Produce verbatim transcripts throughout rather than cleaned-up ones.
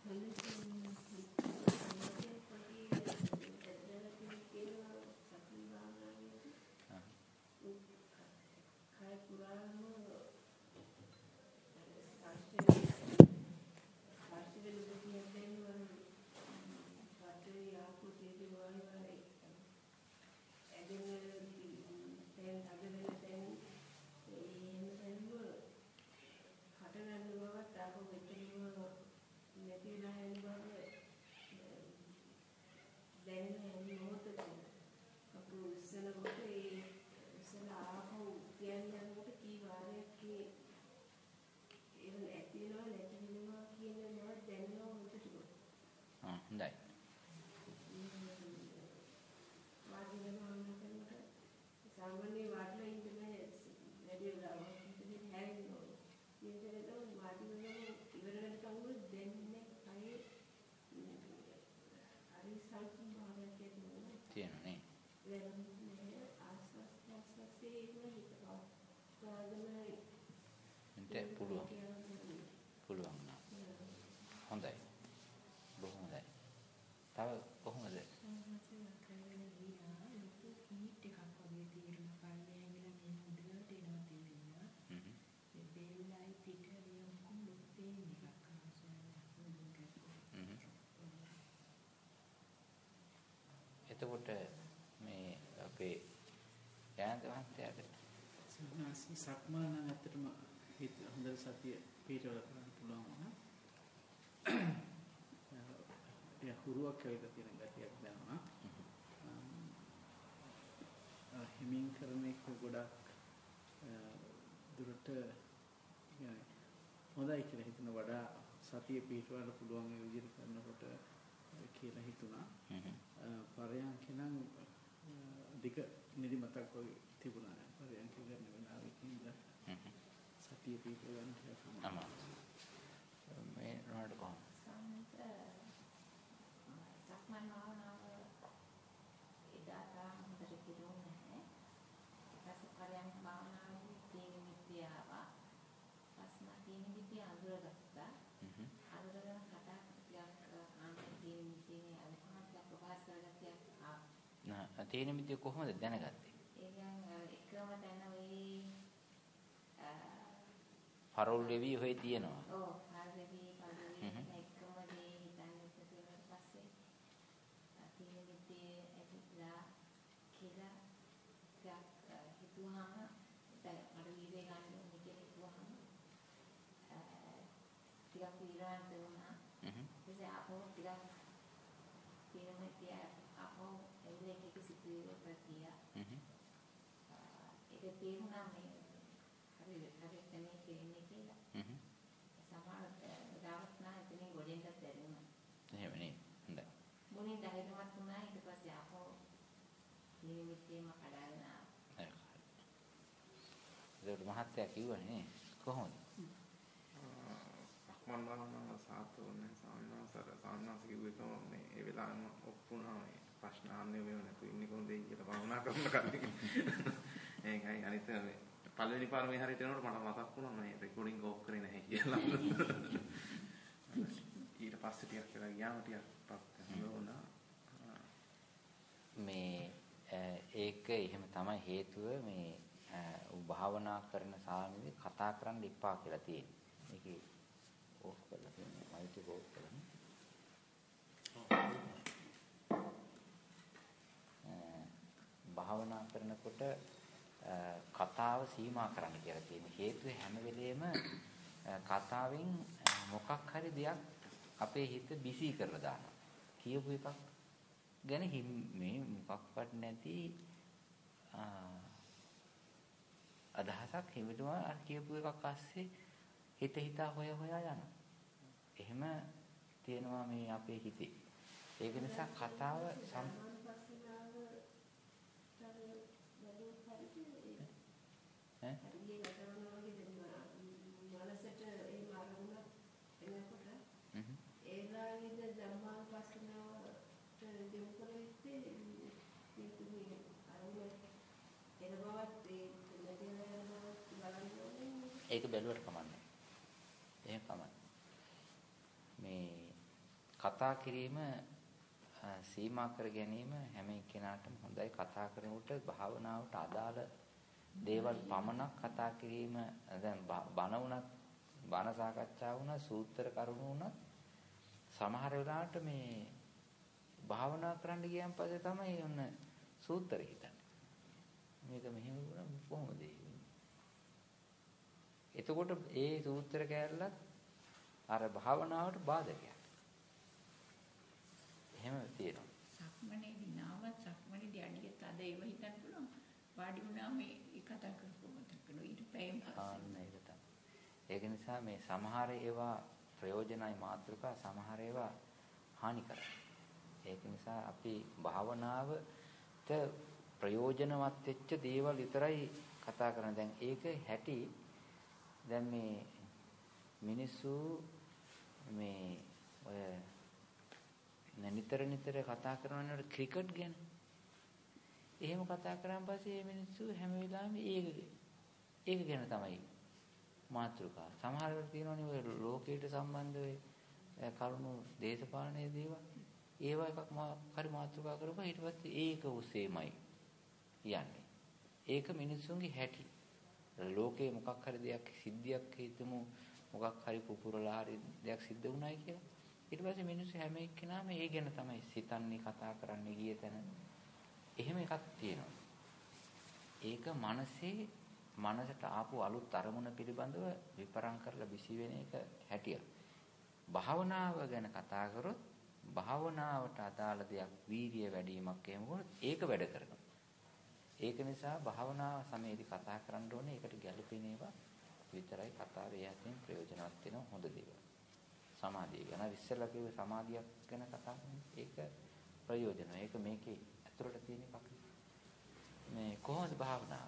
එතකොට මේ අපේ ජයන්ත මහත්තයාට සන්නාසී සක්මන නම් ඇත්තටම හිත හොඳට සතිය පිටවල කරන්න පුළුවන් වුණා. ඒ හුරුවක් කියලා තියෙන ගතියක් දැනුණා. හිමින් කරන එක ගොඩක් දුරට හොඳයි කියලා හිතන වඩා සතිය පිටවන්න පුළුවන් ඒ විදිහට කරනකොට කියලා හිතුණා. පරයන්ක නම් අධික නිදිමතක් වගේ තිබුණා. පරයන්ක කරන වෙලාවෙක ඉඳලා සතිය පිටව ගන්න කියලා තමයි. මේ රොනාල්ඩෝ කොහොමද? සක්මන් භාවනාව එදා තාම හොඳට කෙරුණේ නැහැ. ඊපස්සේ පරයන්ක භාවනාවේ තීන මිත්‍ය ආවා. පස්ම තීන මිත්‍ය අඳුරගත්තා. අඳුරගෙන කතා ටිකක් ආන්තර තීන මිත්‍යනේ අනුපාතයක් ප්‍රකාශ කරගත්තා. නෑ තීන මිත්‍ය කොහොමද දැනගත්තේ? ඒ කියන්නේ එකම දැන වෙයි පරවුල් වෙවි හොය තියෙනවා. ඔව් පරවුල් වෙවි පරවුල් එකම දේ හිතන්නේ ඊට පස්සේ තීන මිත්‍ය ඇවිත්ලා කියලා ටිකක් හිතුවාම දැන් අර වීඩියෝ ගන්න ඕනේ කියලා හිතුවාම ටිකක් විරාන්ත වුණා. ඊපස්සේ ආපහු ටිකක් තීන මිත්‍ය ආපහු එන්නේ එක සිතුවේ ප්‍රතියා. ඒක තේරුණා මේ හරි හරි තැනේ කියන්නේ කියලා. සමහර දාවත් නැහැ එතනින් ගොඩෙන්ට දැරුණා. එහෙම නේ. හොඳයි. මොනේ ධෛර්යවත් වුණා ඊට පස්සේ ආපහු නිමිත්තේම කඩාගෙන ආවා. ඒක මහත්තයා කිව්වනේ කොහොමද? සක්මන් භාවනාව සාතෝනේ සාමනාසර සාමනාස කිව්වේ මේ ඒ වෙලාවෙම ඔප්පුණා මේ ප්‍රශ්න අහන්නේ මෙව නැතු ඉන්නේ කොහොමද කියලා භාවනා කරන කල්ලි. ඒකයි අනිත් මේ පළවෙනි පාර මේ හරියට එනකොට මට මතක් වුණා මේ රෙකෝඩින්ග් ඕෆ් කරේ නැහැ කියලා. ඊට පස්සේ ටිකක් කියලා ගියාම ටිකක් පස්සේ හොඳුණා. මේ ඒක එහෙම තමයි හේතුව මේ භාවනා කරන සාමිවේ කතා කරන්න එපා කියලා තියෙන්නේ. මේකේ ඕෆ් කරලා තියෙනවා. මයික් එක ඕෆ් කරලා. භාවනා කරනකොට කතාව සීමා කරන්න කියලා තියෙන හේතුව හැම වෙලෙම කතාවෙන් මොකක් හරි දෙයක් අපේ හිත බිසි කරලා දානවා. කියපු එකක් ගැන මේ මොකක්වත් නැති අදහසක් හිමිටම අර කියපු එකක් ASCII හිත හිතා හොය හොයා යනවා. එහෙම තියෙනවා මේ අපේ හිතේ. ඒක නිසා කතාව ඒක බැලුවට කමන්නේ. එහෙම කමන්නේ. මේ කතා කිරීම සීමා කර ගැනීම හැම කෙනාටම හොඳයි. කතා කරනකොට භාවනාවට අදාළ දේවල් පමණක් කතා කිරීම දැන් බණ වුණත් බණ සාකච්ඡා වුණා සූත්‍ර කරුණු වුණත් සමහර වෙලාවට මේ භාවනා කරන්න ගියන් පස්සේ තමයි ඔන්න සූත්‍ර හිතන්නේ. මේක මෙහෙම වුණා කොහොමද එතකොට ඒ සූත්‍ර කැලලත් අර භාවනාවට බාධකයක්. එහෙම තියෙනවා. සක්මණේදී නාම සක්මණේදී අඩිය තද ඒව හිතන්න පුළුවන්. වාඩි වුණාම මේ කතා කරපුව මතක වෙනවා. ඊට පැයම ආන්න ඒක තමයි. ඒක නිසා මේ සමහර ඒවා ප්‍රයෝජනයි මාත්‍රිකා සමහර ඒවා හානිකරයි. ඒක නිසා අපි භාවනාවට ප්‍රයෝජනවත් වෙච්ච දේවල් විතරයි කතා කරන්නේ. දැන් ඒක හැටි දැන් මේ මිනිස්සු මේ ඔය නිතර නිතර කතා කරනවට ක්‍රිකට් ගැන එහෙම කතා කරාන් පස්සේ මේ මිනිස්සු හැම වෙලාවෙම ඒක ඒක ගැන තමයි මාතෘකා. සමහර වෙලාවට තියෙනවනේ ඔය ලෝකයට සම්බන්ධ වෙ කරුණු දේශපාලනයේ දේවල් ඒවා එකක් මා හරි මාතෘකා කරපුවා ඊට පස්සේ ඒක උසේමයි යන්නේ. ඒක මිනිස්සුන්ගේ හැටි. ලෝකේ මොකක් හරි දෙයක් සිද්ධියක් හිතමු මොකක් හරි පුපුරලා හරි දෙයක් සිද්ධ වුණායි කියලා. ඊට පස්සේ මිනිස්සු හැම එක්කෙනාම ඒ ගැන තමයි සිතන්නේ කතා කරන්නේ ගිය තැන. එහෙම එකක් තියෙනවා. ඒක මනසේ මනසට ආපු අලුත් අරමුණ පිළිබඳව විපරම් කරලා විසි වෙන එක හැටියක්. භාවනාව ගැන කතා කරොත් භාවනාවට අදාළ දෙයක් වීර්ය වැඩිවීමක් එහෙම වුණොත් ඒක වැඩ කරනවා. ඒක නිසා භාවනාව සමයේදී කතා කරන්න ඕනේ ඒකට ගැළපෙන ඒවා විතරයි කතාවේ යටින් ප්‍රයෝජනවත් වෙන හොඳ දේවල්. සමාධිය ගැන ඉස්සෙල්ලා කිව්ව සමාධියක් ගැන කතා කරන්නේ ඒක ප්‍රයෝජන. ඒක මේකේ ඇතුළට තියෙන එකක්. මේ කොහොමද භාවනාව?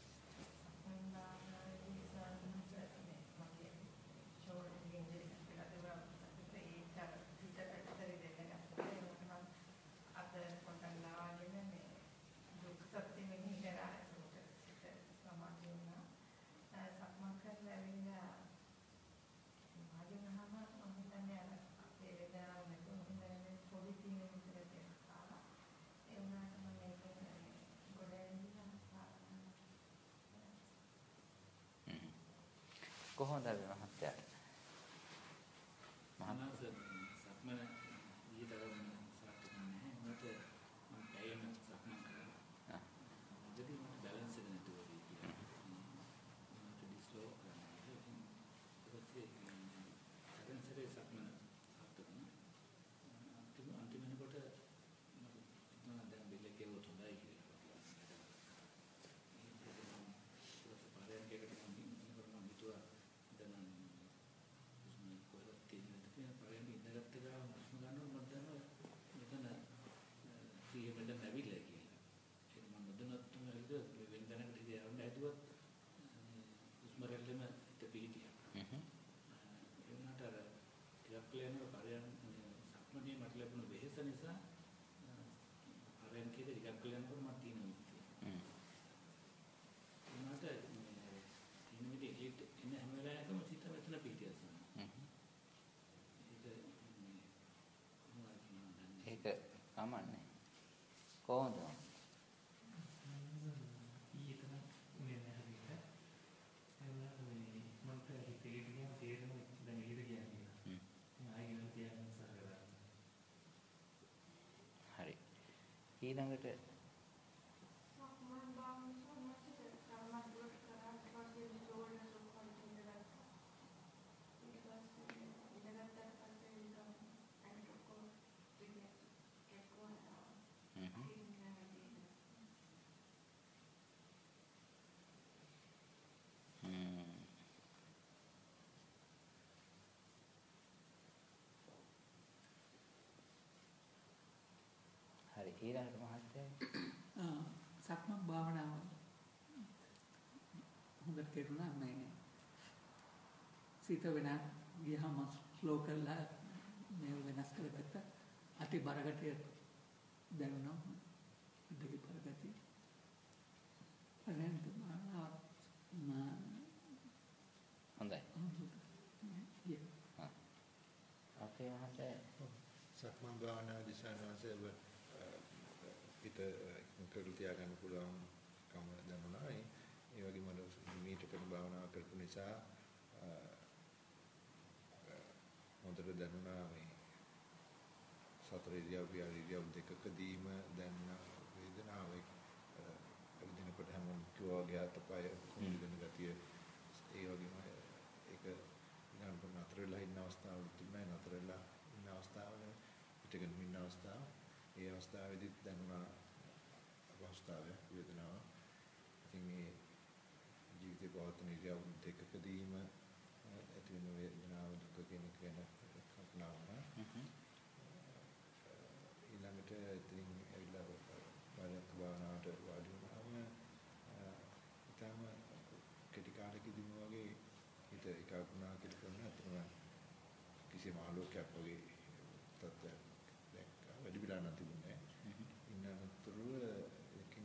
කොහොමද මහත්තයා? මහානස සක්මන ඊතරම් සාර්ථකන්නේ මට මම පැයම සක්මන් කරා. දෙවි මට බැලන්ස් එක නැතුව ගියා. මට ඩිස්ලෝ කරනවා. ඊට පස්සේ සැරෙන් සක්මන සාර්ථක වුණා. අන්තිම අන්තිම වෙනකොට මම දැන් බිල් එකේ වුත් හොඳයි කියලා. ඒක පාරයන්කකට මම ඉන්නකොට මම හිතුවා නිසා ආරෙන්කේ ටිකක් කලනකොට මම තියෙනවා. මට තියෙන විදිහට ඉන්න හැම වෙලාවෙම සිත මෙතන පිටියසන. ඒක ඒක කමන්නේ. කොහොමද? ඊළඟට හරි ඊළඟට මහත්තයා සක්මන් භාවනාව හොඳට කෙරුණා මේ සිත වෙන ගියහම ස්ලෝ කරලා මේ වෙනස් කරගත්ත අති බරගතිය දැනුණා දෙකේ බරගතිය අරෙන්ට මා හොඳයි. අපේ මහත්තයා සක්මන් භාවනා දිශානාසෙව පිට කරලා තියාගන්න පුළුවන් කම දැනුණා. ඒ වගේම මීට කරන භාවනා කරපු නිසා හොඳට දැනුණා මේ සතර ඉරියව් ඉරියව් දෙකකදීම දැනෙන වේදනාව එදිනකොට හැමෝම කිව්වා වගේ අතපය කුණුගෙන ගතිය ඒ වගේම ඒක ඊළඟට නතර වෙලා ඉන්න අවස්ථාවලුත් තිබුණා. නතර වෙලා ඉන්න අවස්ථාවල පිටගෙන ඉන්න අවස්ථාව ඒ අවස්ථාවේදීත් දැනුණා අවස්ථාවේ වේදනාව. ඉතින් මේ ජීවිතේ පවතින ඉරියව් දෙකකදීම ඇති වෙන වේදනාව දුක කියන එක ගැන කල්පනා වුණා. ඊළඟට ඉතින් ඇවිල්ලා පරයන්ක භාවනාවට වාඩි වුණාම ඊටම කෙටි කාලෙකදීම වගේ හිත ඒකාග්‍රණා කියලා කරන අතරම කිසිම ආලෝකයක් වගේ තත්ත්වයක් දැක්කා. වැඩි විලා නැතිුනේ. ඉන්නතුරු එකකින්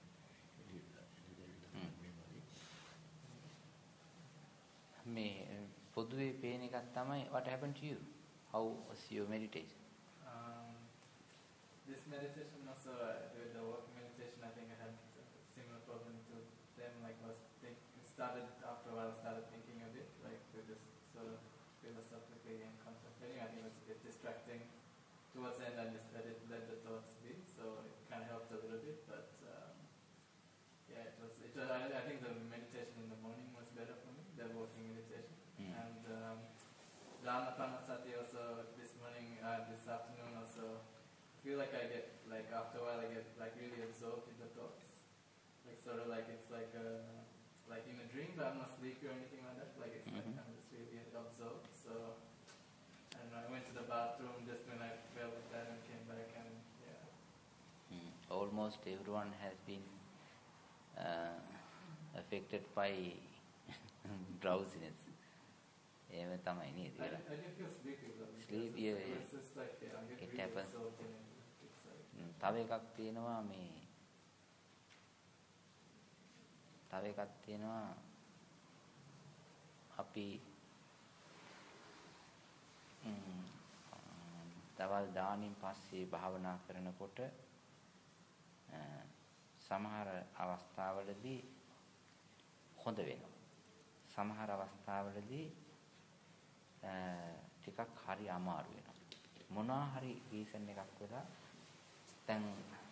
මේ පොදුවේ පේන එකක් තමයි what happened to you? How was your meditation? Um, this meditation also, uh, with the work meditation, I think I had a similar problem to them. Like, was think, it started after a while, started thinking a bit, like with this sort of philosophically and contemplating. I think it was a bit distracting towards the end. I just let it let the thoughts be, so it kind of helped a little bit. But um, yeah, it was. It was I, I think the meditation in the morning was better for me, the walking meditation, mm. and. Um, Anapanasati also this morning, uh, this afternoon also, feel like I get, like after a while I get like really absorbed in the thoughts. Like sort of like it's like a, like in a dream, but I'm not sleepy or anything like that. Like it's mm-hmm. like I'm just really absorbed. So, and I went to the bathroom just when I felt like that and came back and yeah. Mm. Almost everyone has been uh, affected by drowsiness. එහෙම තමයි නේද? I didn't feel sleepy though. Sleep, yeah, yeah. It's just like yeah, I get it really happens. absorbed in it. It's like තව එකක් තියෙනවා මේ තව එකක් තියෙනවා අපි දවල් දානින් පස්සේ භාවනා කරනකොට සමහර අවස්ථාවලදී හොඳ වෙනවා. සමහර අවස්ථාවලදී ටිකක් හරි අමාරු වෙනවා. මොනවා හරි රීසන් එකක් වෙලා දැන්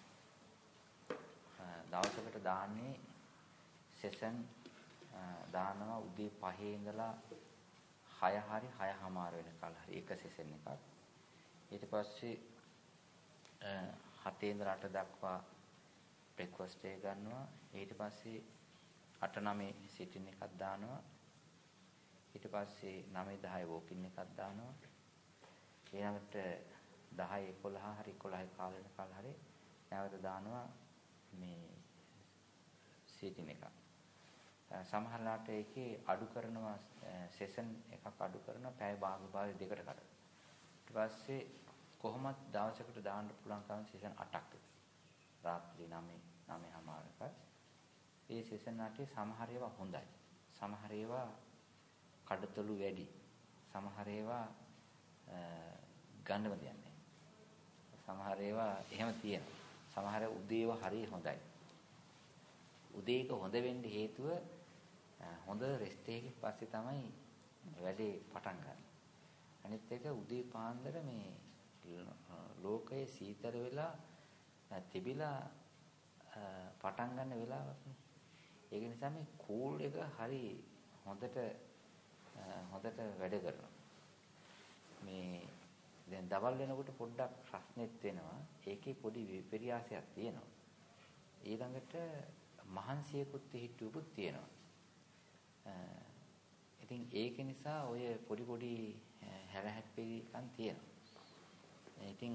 දවසකට දාන්නේ සෙෂන් දානවා උදේ පහේ ඉඳලා හය හරි හයමාර වෙනකල් හරි එක සෙෂන් එකක්. ඊට පස්සේ හතේ ඉඳලා අට දක්වා බ්‍රේක්ෆාස්ට් එක ගන්නවා. ඊට පස්සේ අට නවය සිටින් එකක් දානවා. ඊට පස්සේ නවය දහය වෝකින් එකක් දානවා. ඊළඟට දහය එකොළහ හරි එකොළහයි කාල වෙනකල් හරි නැවත දානවා මේ සිටින් එකක්. සමහරලාට ඒකේ අඩු කරනවා සෙෂන් එකක් අඩු කරනවා පැය භාග භාග දෙකට කඩලා. ඊට පස්සේ කොහොමද දවසකට දාන්න පුළුවන් කම සෙෂන් අටක් රාත්‍රී නවය නවයමාරක. ඒ සෙෂන් අටේ සමහර ඒවා හොඳයි. සමහර ඒවා කඩතොළු වැඩි. සමහර ඒවා ගන්නම දෙන්නේ. සමහර ඒවා එහෙම තියෙනවා. සමහර උදේව හරිය හොඳයි. උදේක හොඳ වෙන්න හේතුව හොඳ රෙස්ට් එකකින් පස්සේ තමයි වැඩේ පටන් ගන්න. අනිත් එක උදේ පාන්දර මේ ලෝකයේ සීතල වෙලා තිබිලා පටන් ගන්න වෙලාවක් නේ. ඒක නිසා මේ කූල් එක හරි හොඳට හොඳට වැඩ කරනවා. මේ දැන් දවල් වෙනකොට පොඩ්ඩක් රස්නෙත් වෙනවා. ඒකේ පොඩි විපර්යාසයක් තියෙනවා. ඊළඟට මහන්සියකුත් හිටුවකුත් තියෙනවා. ඉතින් ඒක නිසා ඔය පොඩි පොඩි හැරහැප්පිකම් තියෙනවා. ඉතින්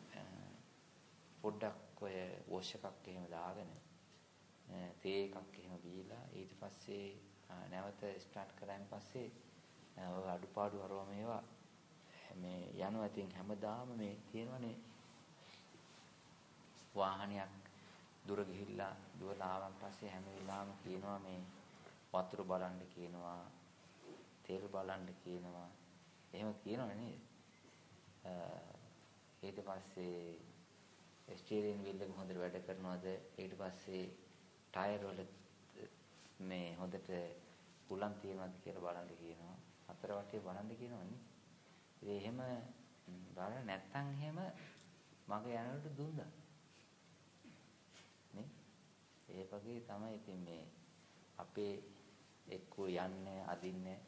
පොඩ්ඩක් ඔය වොෂ් එකක් එහෙම දාගෙන තේ එකක් එහෙම බීලා ඊට පස්සේ නැවත ස්ටාර්ට් කරාන් පස්සේ ඔය අඩුපාඩු හරව මේවා මේ යනවා. ඉතින් හැමදාම මේ තියෙනවනේ වාහනයක් දුර ගිහිල්ලා දුවලා ආවන් පස්සේ හැම වෙලාවෙම කියනවා මේ වතුර බලන්න කියනවා, තෙල් බලන්න කියනවා. එහෙම කියනවනේ නේද? ඊට පස්සේ ස්ටියරින් වීල් එක හොඳට වැඩ කරනවද? ඊට පස්සේ ටයර් වල මේ හොඳට උලන් තියෙනවද කියලා බලන්න කියනවා. හතර වටේ බලන්න කියනවනේ. ඉතින් එහෙම බලන්න නැත්තම් එහෙම මගේ යනකොට දුන්නා. නේ? ඒ වගේ තමයි ඉතින් මේ අපේ එක්කෝ යන්නේ අදින්නේ.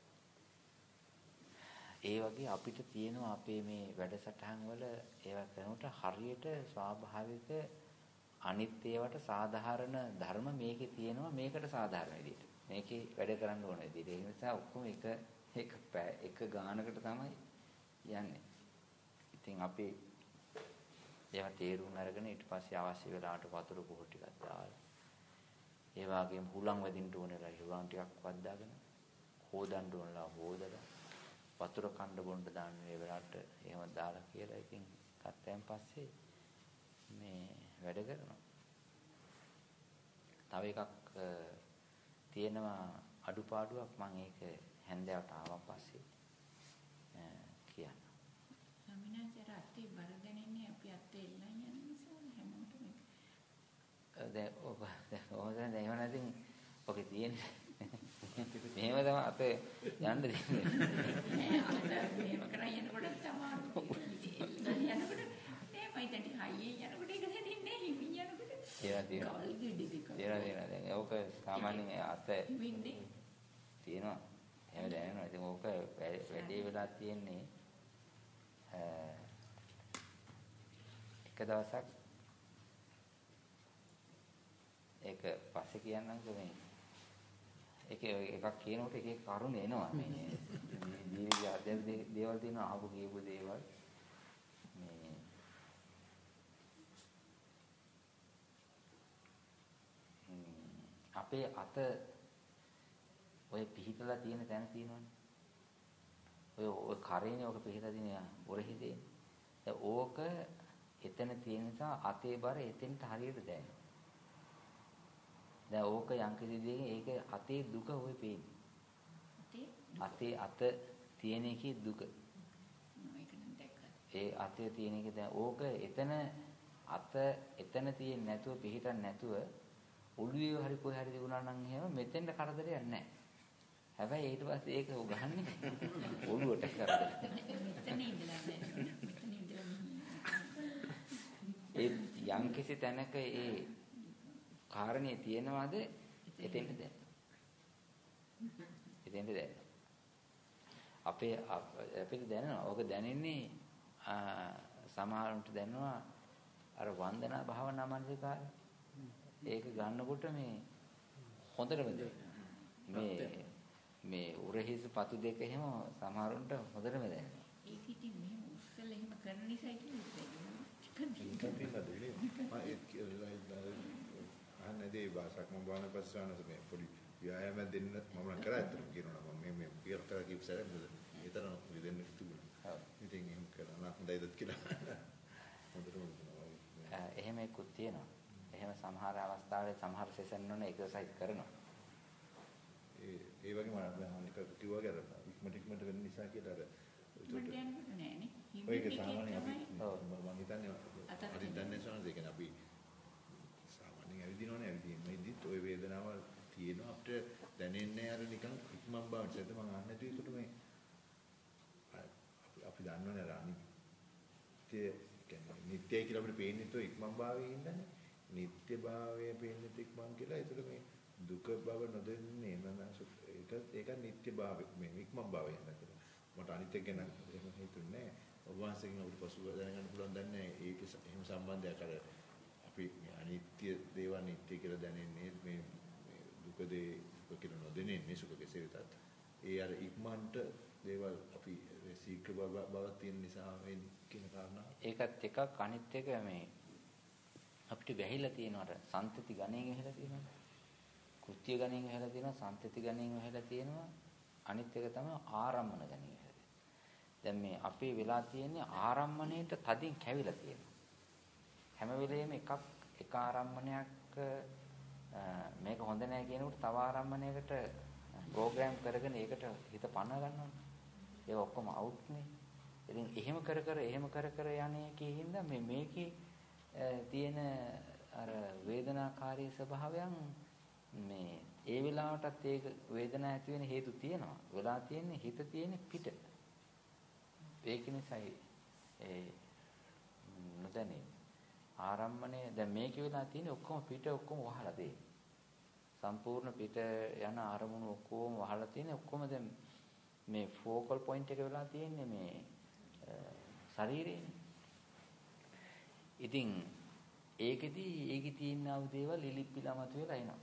ඒ වගේ අපිට තියෙනවා අපේ මේ වැඩසටහන් වල ඒවා කරනකොට හරියට ස්වාභාවික අනිත් ඒවාට සාධාරණ ධර්ම මේකේ තියෙනවා මේකට සාධාරණ විදිහට. මේකේ වැඩ කරන්න ඕන විදිහට. ඒ නිසා ඔක්කොම එක එක එක ගානකට තමයි යන්නේ. ඉතින් අපි ඒවා තේරුම් අරගෙන ඊට පස්සේ අවශ්‍ය වෙලාවට වතුර පොහොර ටිකක් දාලා ඒ වගේම හුලං වැදින්න ඕනෙලා හුලං ටිකක් වද්දාගෙන හොදන්න ඕනලා හොදලා වතුර කණ්ඩ බොන්න දාන්න මේ වෙලාවට එහෙම දාලා කියලා ඉතින් ගත්තයන් පස්සේ මේ වැඩ කරනවා. තව එකක් තියෙනවා අඩුපාඩුවක් මම ඒක හැන්දෑවට ආවන් පස්සේ කියන්න. ස්වාමිනාචාර අත්තේ බර දැනෙන්නේ අපි අත්තේ එල්ලන් යන නිසා හැමෝටම දැන් ඔබ ඔහොම දැන් එහෙම නැතිනම් ඔකේ තියෙන්නේ මෙහෙම තමයි අපේ යන්න දෙන්නේ. නෑ අත මේව කරා යනකොට තමයි යනකොට මේ මයිතටි හයියෙන් යනකොට ඒක දැනෙන්නේ හිමින් යනකොට ඒවා තියෙනවා. ඒවා තියෙනවා. දැන් ඕක සාමාන්‍යයෙන් අත හිමින්නේ තියෙනවා. එහෙම දැනෙනවා. ඉතින් ඕක වැඩි වෙලා තියෙන්නේ එක දවසක් ඒක පස්සේ කියන්නම්කෝ මේ එක එකක් කියනකොට එක එක කරුණ එනවා මේ දීර්ඝ අධ්‍යාත්මික දේවල් තියෙනවා අහපු කියපු දේවල් මේ අපේ අත ඔය පිහිටලා තියෙන තැන තියෙනවනේ ඔය ඔය කරේනේ ඔක පිහිටලා තියෙන ඔරහිදේ දැන් ඕක එතන තියෙන නිසා අතේ බර එතෙන්ට හරියට දැනෙනවා. දැන් ඕක යම්කිසි දෙයකින් ඒක අතේ දුක ඔය පේන්නේ. අතේ අත තියෙන එකේ දුක. ඒ අතේ තියෙන එක දැන් ඕක එතන අත එතන තියෙන්නේ නැතුව පිහිටන්නේ නැතුව ඔළුවේ හරි කොහේ හරි තිබුණා නම් එහෙම මෙතෙන්ට කරදරයක් නැහැ. හැබැයි ඊට පස්සේ ඒක උගහන්නේ ඔළුවට කරදරයක්. මෙතන ඉඳලා මෙතන ඉඳලා ඒ යම්කිසි තැනක ඒ කාරණේ තියෙනවද එතෙන්ට දැන්. එතෙන්ට දැන්. අපේ අපිට දැනෙනවා. ඕක දැනෙන්නේ සමහරවිට දැනෙනවා අර වන්දනා භාවනා මනසිකාරය. ඒක ගන්නකොට මේ හොඳටම මේ මේ උරහිස් පතු දෙක එහෙම සමහරවිට හොඳටම දැනෙනවා. ඒක ඉතින් මෙහෙම උස්සලා එහෙම කරන නිසා කියන්නේ. අහන්නේදී භාෂාවක් මම බලන පස්සේ ආනස මේ පොඩි ව්‍යායාම දෙන්න මම නම් කරා ඇත්තටම කියනවා මම මේ මේ පියර කරා කිව්ව සැරේ ඒතරම් දෙන්න තිබුණා. ඔව්. ඉතින් එහෙම කරා හොඳයිද කියලා. හොඳටම දුන්නා. එහෙම එක්කුත් තියෙනවා. එහෙම සමහර අවස්ථාවල සමහර සෙෂන් වල එක්සර්සයිස් කරනවා. ඒ ඒ වගේ මම අනික කිව්වා අර ඉක්මනට ඉක්මනට වෙන නිසා කියලා අර මට යන්නත් නෑනේ. ඒක සාමාන්‍යයෙන් අපි මම හිතන්නේ අද දන්නේ සෝනද ඒ කියන්නේ අපි ඇවිදිනවනේ ඇවිදින්නේදිත් ওই වේදනාව තියෙනවා අපිට දැනෙන්නේ අර නිකන් ඉක්මන් බවට. ඒත් මම අහන්නේ ඒකට මේ අපි දන්නවනේ අර අනිත්‍ය කියන්නේ නිට්ටය කියලා අපිට පේන්නේ તો ඉක්මන් භාවයේ ඉඳන්නේ. නිට්ටය භාවයේ පේන්නේ ඉක්මන් කියලා. ඒකට මේ දුක බව නොදෙන්නේ නේද? ඒක ඒක නිට්ටය භාවය මේ ඉක්මන් භාවය නේද? මට අනිත්‍ය ගැන එහෙම හිතුන්නේ නැහැ. ඔබ වහන්සේගෙන් අපිට පසුව දැනගන්න පුළුවන් දන්නේ ඒක එහෙම සම්බන්ධයක් අර අපි අනිත්‍ය දේවල් නිට්ටය කියලා දැනෙන්නේ මේ දුක දේ දුක කියලා නොදෙන්නේ සුඛ කෙසේ වෙතත් ඒ අර ඉක්මන්ට දේවල් අපි සීක්‍ර බවක් තියෙන නිසා මේ කියන කාරණා ඒකත් එකක් අනිත් එක මේ අපිට වැහිලා තියෙනවා අර සම්තති ගණයෙන් වැහිලා තියෙනවා කෘත්‍ය ගණයෙන් වැහිලා තියෙනවා සම්තති ගණයෙන් වැහිලා තියෙනවා අනිත් එක තමයි ආරම්මන ගණයෙන් වැහිලා දැන් මේ අපේ වෙලා තියෙන්නේ ආරම්මණයට තදින් කැවිලා තියෙනවා හැම වෙලෙම එකක් එක ආරම්මණයක් මේක හොඳ නැහැ කියනකොට තව ආරම්මණයකට ප්‍රෝග්‍රෑම් කරගෙන ඒකට හිත පන්න ගන්නවා. ඒක ඔක්කොම අවුට් නේ. ඉතින් එහෙම කර කර එහෙම කර කර යන්නේ කිහින්ද මේ මේකේ තියෙන අර වේදනාකාරී ස්වභාවයන් මේ ඒ වෙලාවටත් ඒක වේදනාව ඇති වෙන හේතු තියෙනවා. වෙලා තියෙන්නේ හිත තියෙන්නේ පිට. ඒක නිසායි ඒ නොදැනේ. ආරම්මණය දැන් මේකේ වෙලා තියෙන්නේ ඔක්කොම පිට ඔක්කොම වහලා තියෙන්නේ. සම්පූර්ණ පිට යන අරමුණු ඔක්කොම වහලා තියෙන්නේ ඔක්කොම දැන් මේ ෆෝකල් පොයින්ට් එක වෙලා තියෙන්නේ මේ ශරීරේනේ. ඉතින් ඒකෙදි ඒකේ තියෙන ආ දේවල් ඉලිප්පිලා මත වෙලා එනවා.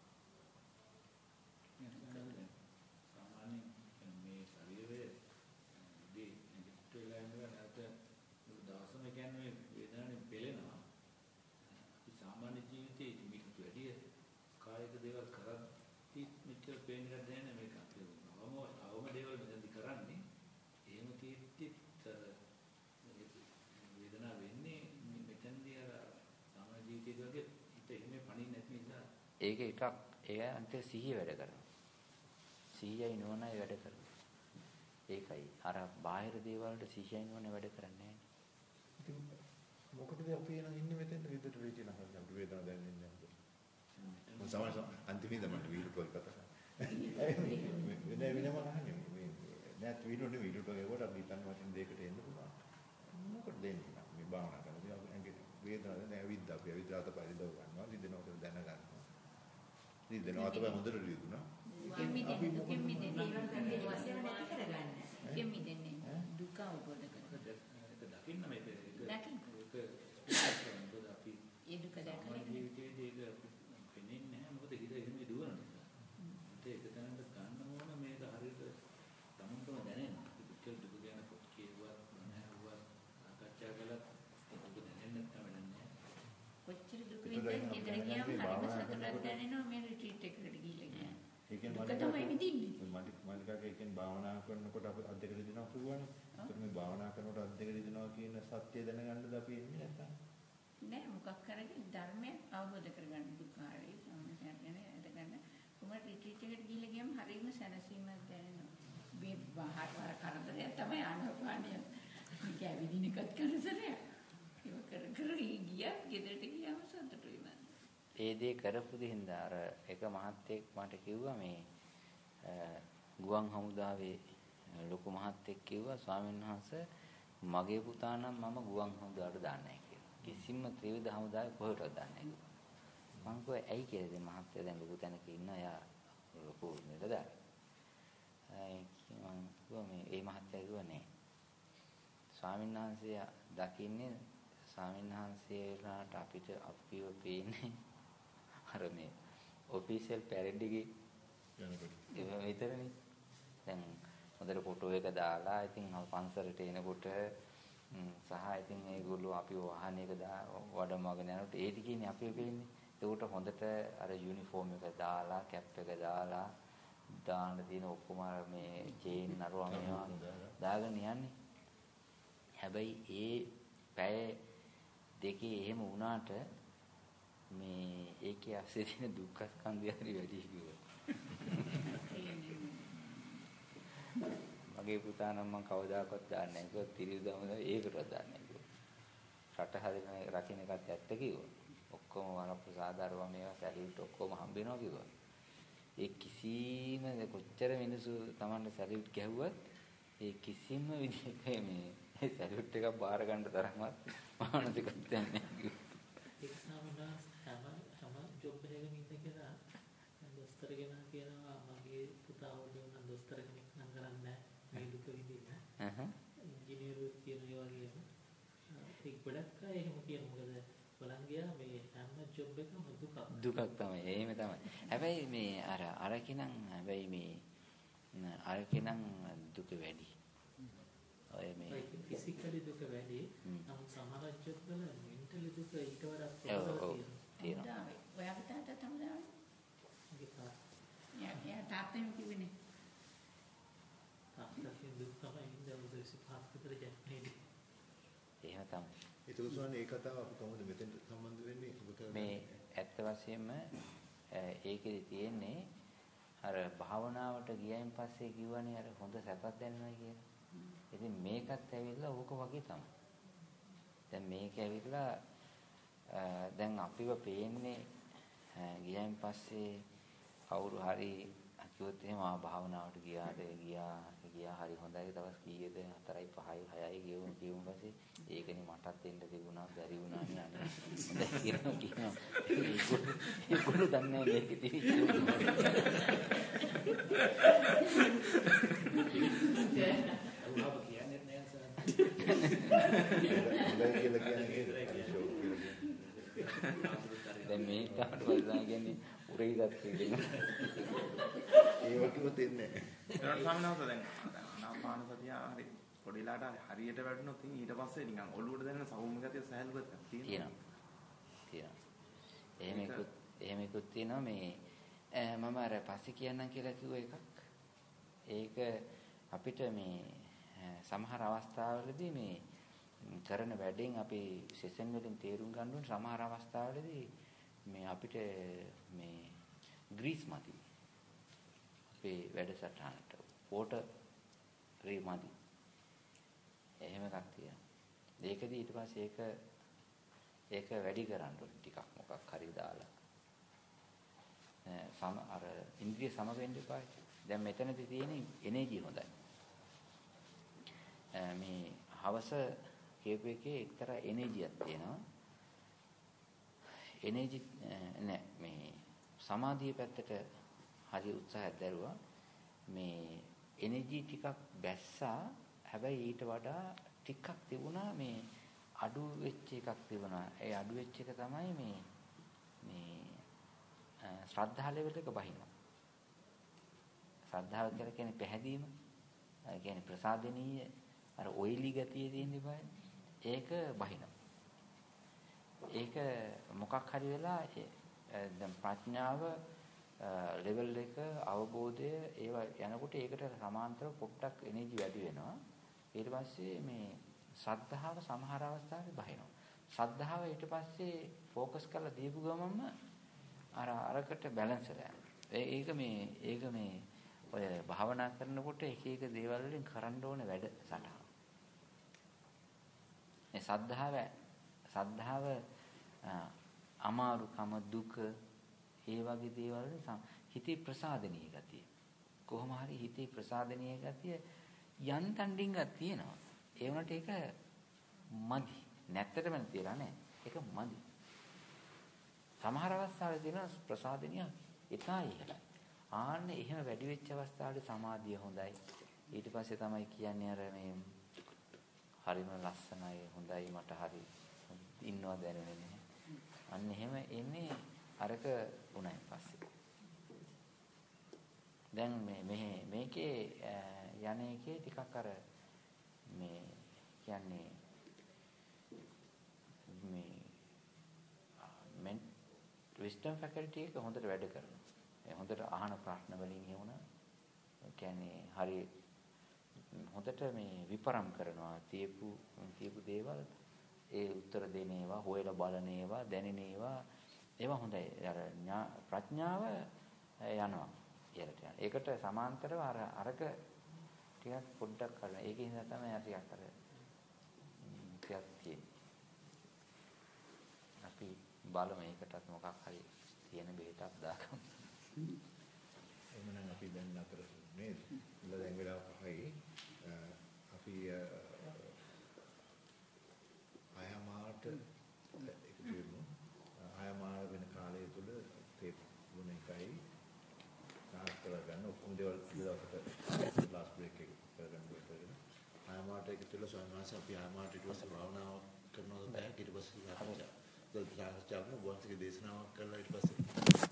සාමාන්‍යයෙන් මේ ශරීරයේ දී ඉලිප්පිලා යනවා නැත්නම් දාසම කියන්නේ වේදනාවෙන් පෙළෙනවා. අපි සාමාන්‍ය ජීවිතයේ මේක වැඩි කායික දේවල් කරද්දි මෙච්චර පේන්නේ නැහැ මේක. අවම අවම දේවල් මෙතනදි කරන්නේ එහෙම තියෙද්දි වේදනාව වෙන්නේ මෙතනදී අර සාමාන්‍ය ජීවිතයේ වගේ හිත එහෙම පණින්නේ නැති නිසා ඒක එකක් ඒ අන්තේ සිහිය වැඩ කරනවා. සිහියයි නෝනයි වැඩ කරනවා. ඒකයි අර බාහිර දේවල් වලට සිහියයි නෝනයි වැඩ කරන්නේ නැහැ. ඉතින් මොකටද අපි එන ඉන්නේ මෙතෙන් විදිහට වෙටි නැහැ අපිට වේදනාව දැනෙන්නේ නැහැ. මම සමහර අන්තිමේදී මම වීඩියෝ කෝල් කරා. වෙන වෙනම අහන්නේ මේ නැත් වීඩියෝ නෙවෙයි වීඩියෝ එකකට අපි හිතන්න වටින දෙයකට එන්න පුළුවන්. මොකටද දෙන්නේ මේ භාවනා කරනදී අපි වේදනාව දැන් ඇවිද්දා අපි ඇවිද්දා අතපය දව ගන්නවා රිදෙනවා කියලා දැන ගන්නවා. රිදෙනවා අතපය හොඳට රිදුණා. අපි දුකින් මිදෙන්නේ ඒවා කරන්නේ වශයෙන් නැති කරගන්න. දුකින් මිදෙන්නේ දුක අවබෝධ කරගන්න. ඒක දකින්න මේක දකින්න. ඒක අපි ඒ දුක දැකලා ජීවිතයේදී ඒක පෙනෙන්නේ නැහැ මොකද හිත එහෙම දුවන නිසා. ඒක දැනන්න ගන්න ඕන මේක හරියට තමන්ටම දැනෙන්න. දුක දුක ගැන කොට කියුවත් නැහුවත් සාකච්ඡා කළා දුක දැනෙන්නේ නැත්නම් වෙන්නේ කොච්චර දුක විඳින්න ගෙදර ගියාම හරිම සතුටක් දැනෙනවා මේ රිට්‍රීට් එකට ගිහිල්ලා ගියා. ඒකෙන් දුක තමයි විඳින්නේ. මල්ටි මල්ටිකාගේ ඒකෙන් භාවනා කරනකොට අපි අත් දෙක දිනනවා පුළුවන්. ඒත් මේ භාවනා කරනකොට අත් දෙක දිනනවා කියන සත්‍ය දැනගන්නද අපි එන්නේ නැත්නම් නෑ මොකක් කරගෙන ධර්මය අවබෝධ කරගන්න දුක්ඛාරය සම්මතයෙන් එතකන්න කොහොමද රිට්‍රීට් එකට ගිහිල්ලා ගියම හරියම සැනසීමක් දැනෙනවා. මේ බාහිර වර කරදරය තමයි ආනපානිය. මේක ඇවිදින එකත් කරදරයක්. ඒක කර කර ගියා ගෙදරට ගියාම සතුටුයි මම. ඒ දේ කරපු දෙහිඳ අර එක මහත්තයෙක් මට කිව්වා මේ ගුවන් හමුදාවේ ලොකු මහත්තයෙක් කිව්වා ස්වාමීන් වහන්සේ මගේ පුතා නම් මම ගුවන් හමුදාවට දාන්නේ නැහැ කියලා. කිසිම ත්‍රිවිධ හමුදාවේ කොහෙටවත් දාන්නේ නැහැ. මං කිව්වා ඇයි කියලා. ඉතින් මහත්තයා දැන් ලොකු තැනක ඉන්නවා. එයා ලොකු නිලධාරි. මං කිව්වා මේ ඒ මහත්තයා කිව්වා නෑ. ස්වාමීන් වහන්සේ දකින්නේ ස්වාමීන් වහන්සේලාට අපිට අපිව පේන්නේ අර මේ ඔෆිෂියල් පැරඩ් එකේ යනකොට විතරනේ. දැන් හොඳට ෆොටෝ එක දාලා ඉතින් පන්සලට එනකොට සහ ඉතින් මේගොල්ලෝ අපිව වාහනයක දා වඩමගෙන යනකොට ඒ ටිකේනේ අපිව පේන්නේ. ඒකට හොඳට අර යුනිෆෝම් එක දාලා කැප් එක දාලා දාන්න තියෙන ඔක්කොම මේ චේන් අරවා මේවා දාගෙන යන්නේ. හැබැයි ඒ පැය දෙකේ එහෙම වුණාට මේ ඒකේ ඇස්සේ තියෙන දුක්ඛ ස්කන්ධය හරි වැඩි කිව්වා. මගේ පුතා නම් මම කවදාකවත් දාන්නේ නැහැ කිව්වා. තිරිදමද ඒකටවත් දාන්නේ නැහැ කිව්වා. රට හරින රකින්න එකත් ඇත්ත කිව්වා. ඔක්කොම වරප්පු සාධාරව මේවා සැලියුට් ඔක්කොම හම්බ වෙනවා කිව්වා. ඒ කිසිම කොච්චර මිනිස්සු Tamanට සැලියුට් ගැහුවත් ඒ කිසිම විදිහක මේ සැලියුට් එකක් බාර ගන්න තරම්වත් මානසිකත්වයක් නැහැ කිව්වා. ඒක සමහරවිට හැම හැම ජොබ් එකකම ඉන්න කෙනා දොස්තර කෙනා කියනවා මගේ පුතා වගේ උනන් දොස්තර කෙනෙක් නම් කරන්නේ නැහැ මේ දුක විඳින්න. හහ. ඉංජිනේරු කියන ඒ වගේම ඒක ගොඩක් අය එහෙම කියන මොකද බලන් ගියා මේ හැම ජොබ් එකම දුකක්. දුකක් තමයි. එහෙම තමයි. හැබැයි මේ අර අරකිනම් හැබැයි මේ අරකිනම් දුක වැඩි. ඔය මේ ෆිසිකලි දුක වැඩි. නමුත් සමහර ජොබ් වල මෙන්ටලි දුක ඊට වඩා ප්‍රබලව තියෙනවා. ඔයාගේ තාත්තා තමයි දාන්නේ. මගේ තාත්තා. යා යා තාත්තෙම කිව්වනේ. තාත්තාගේ දුක තමයි ඉඳලා උදේසි පහක් විතර යන්නේ. එහෙම තමයි. ඒක උසන්නේ ඒ කතාව අපි කොහොමද මෙතෙන්ට සම්බන්ධ වෙන්නේ? මේ ඇත්ත වශයෙන්ම ඒකෙදි තියෙන්නේ අර භාවනාවට ගියයින් පස්සේ කිව්වනේ අර හොඳ සැපක් දැනෙනවා කියලා. ඉතින් මේකත් ඇවිල්ලා ඕක වගේ තමයි. දැන් මේක ඇවිල්ලා දැන් අපිව පේන්නේ ගියයින් පස්සේ කවුරු හරි කිව්වොත් එහෙම ආ භාවනාවට ගියාද ගියා ගියා හරි හොඳයි දවස් කීයද හතරයි පහයි හයයි ගෙවුම් ගෙවුම් පස්සේ ඒකනේ මටත් එන්න තිබුණා බැරි වුණා නේ අනේ හොඳයි කියනවා කියනවා ඒගොල්ලෝ දන්නේ මේක තිබිච්ච උනාව කියන්නේ නෑ සර් හොඳයි කියලා කියන්නේ දැන් මේ කාට වල්ලා කියන්නේ උරේගත් කියන ඒක කිව්වොත් එන්නේ නැහැ. සම්මත දැන් ආනාපාන සතිය හරි පොඩිලාට හරියට වැඩුණොත් ඊට පස්සේ නිකන් ඔළුවට දැනෙන සෞම්‍ය ගතිය සහැල්ලුවක් තියෙනවා. තියෙනවා. එහෙම එකත් එහෙම එකත් තියෙනවා මේ මම අර පස්සේ කියන්නම් කියලා කිව්ව එකක්. ඒක අපිට මේ සමහර අවස්ථාවලදී මේ කරන වැඩෙන් අපි සෙෂන් වලින් තේරුම් ගන්න ඕන සමහර අවස්ථාවලදී මේ අපිට මේ ග්‍රීස් මදි අපේ වැඩසටහනට වෝටර් රේ මදි එහෙම එකක් තියෙනවා ඒකදී ඊට පස්සේ ඒක ඒක වැඩි කරන්න ඕනේ ටිකක් මොකක් හරි දාලා සම අර ඉන්ද්‍රිය සම වෙන්න එපා දැන් මෙතනදී තියෙන එනර්ජි හොඳයි මේ හවස කේප් එකේ එක්තරා එනර්ජියක් තියෙනවා එනර්ජි නෑ මේ සමාධිය පැත්තට හරි උත්සාහයක් දැරුවා මේ එනර්ජි ටිකක් බැස්සා හැබැයි ඊට වඩා ටිකක් තිබුණා මේ අඩු වෙච්ච එකක් තිබුණා ඒ අඩු වෙච්ච එක තමයි මේ මේ ශ්‍රද්ධා ලෙවල් එක බහිනවා ශ්‍රද්ධාව කියලා කියන්නේ පැහැදීම ඒ කියන්නේ ප්‍රසාදනීය අර ඔයිලි ගතිය තියෙන ඉබයි ඒක බහිනවා ඒක මොකක් හරි වෙලා දැන් ප්‍රඥාව ලෙවල් එක අවබෝධය ඒවා යනකොට ඒකට සමාන්තරව පොඩ්ඩක් එනර්ජි වැඩි වෙනවා ඊට පස්සේ මේ ශ්‍රද්ධාව සමහර අවස්ථාවේ බහිනවා ශ්‍රද්ධාව ඊට පස්සේ ફોકસ කරලා දීපු ගමන්ම අර අරකට බැලන්ස් වෙලා යනවා ඒක මේ ඒක මේ ඔය භාවනා කරනකොට එක එක දේවල් වලින් කරන්න ඕන වැඩ සටහන මේ ශ්‍රද්ධාව ශ්‍රද්ධාව අමාරුකම දුක ඒ වගේ දේවල් හිතේ ප්‍රසාදනීය ගතිය කොහොම හරි හිතේ ප්‍රසාදනීය ගතිය යන්තම් ඩිංගක් තියෙනවා ඒ වුණාට ඒක මදි නැත්තටම තියලා නැහැ ඒක මදි සමහර අවස්ථාවල තියෙන ප්‍රසාදනීය ඒකයි ඉහළයි ආන්න එහෙම වැඩි වෙච්ච අවස්ථාවල සමාධිය හොඳයි ඊට පස්සේ තමයි කියන්නේ අර මේ හරිම ලස්සනයි හොඳයි මට හරි ඉන්නවා දැනෙන්නේ නැහැ. අන්න එහෙම එන්නේ අරක උණයි පස්සේ. දැන් මේ මේ මේකේ යන්නේ එකේ ටිකක් අර මේ කියන්නේ මේ මෙන් විස්ටම් ෆැකල්ටි එක හොඳට වැඩ කරනවා. ඒ හොඳට අහන ප්‍රශ්න වලින් එවුණා. ඒ කියන්නේ හරි හොඳට මේ විපරම් කරනවා තියපු තියපු දේවල් ඒ උත්තර දෙන ඒවා හොයලා බලන ඒවා දැනෙන ඒවා ඒවා හොඳයි අර ප්‍රඥාව යනවා ඉහළට යනවා ඒකට සමාන්තරව අර අරක ටිකක් පොඩ්ඩක් කරන ඒකේ ඉඳලා තමයි අපි අතර ටිකක් තියෙන්නේ අපි බලමු ඒකටත් මොකක් හරි තියෙන බෙහෙතක් දාගමු එහෙනම් අපි දැන් අතර නේද ඉතින් දැන් වෙලාව පහයි අපි ආයමාට එකතු වෙමු ආයමාල වෙන කාලය තුල තේ ගුණ එකයි නාස් කරගන්න ඔක්කොම දේවල් ඉලක්කට ලාස්ට් බ්‍රේක් එක කරගන්න බැහැ ආයමාට එකතු වෙලා සෝමනාස අපි ආයමාට ඊට පස්සේ භාවනාව කරනවා බෑ ඊට පස්සේ ආරම්භ දල්ප්‍රාචාරන වන්තික දේශනාවක් කරලා ඊට පස්සේ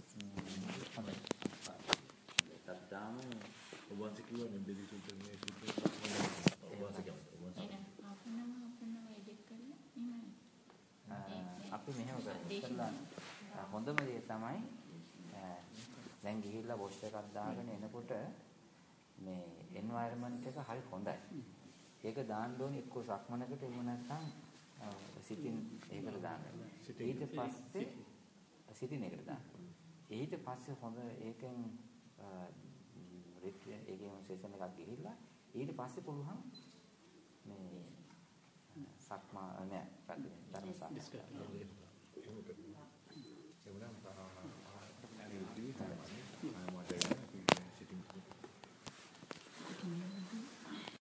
තත්තාම ඔබන්ස කිව්වා නිබ්බේදී සූත්‍රයේ සූත්‍රය ඔබන්ස කියනවා ඔබන්ස අපනම අපනම එඩිට් කරලා එහෙමයි අපි මෙහෙම කරලා හොඳම දේ තමයි දැන් ගිහිල්ලා වොෂ් එකක් දාගෙන එනකොට මේ එන්වයරන්මන්ට් එක හරි හොඳයි. ඒක දාන්න ඕනේ එක්ක සක්මනකට එහෙම නැත්නම් සිටින් ඒකට දාන්න. ඊට පස්සේ සිටින් එකට දාන්න. ඊට පස්සේ හොඳ ඒකෙන් ඒකෙන් සෙෂන් එකක් ගිහිල්ලා ඊට පස්සේ පුළුවන් මේ සක්මා නෑ ධර්ම සාකච්ඡා